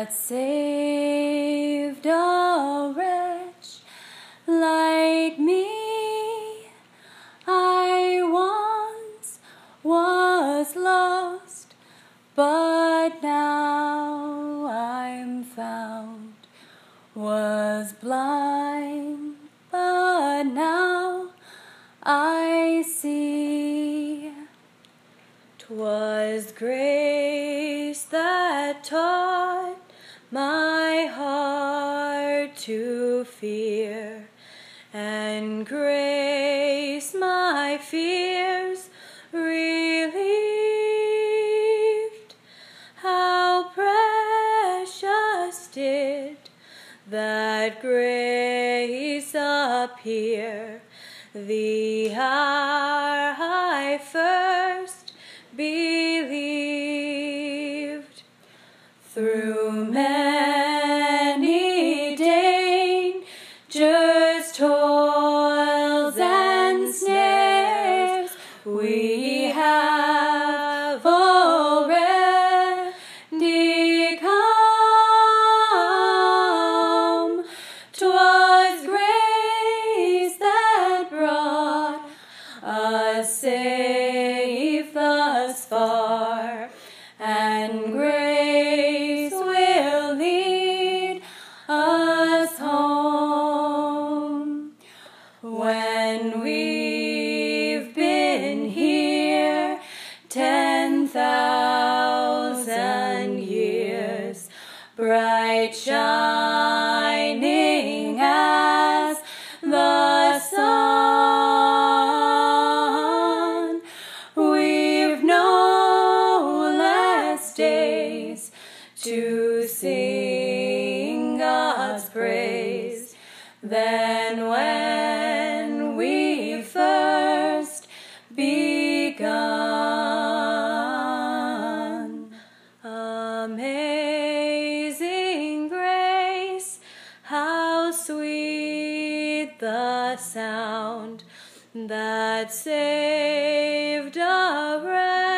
that saved a wretch like me. I once was lost, but now I'm found. Was blind, but now I see. 'Twas grace that taught my heart to fear, and grace my fears relieved. How precious did that grace appear the hour I first believed. Through many dangers, toils, and snares, we have already come. 'Twas grace that brought us safe thus far, and grace will lead us home. When we've been here 10,000 years, bright shining as the sun, we've no less days to sing God's praise than when we first begun. Amazing grace, how sweet the sound that saved a wretch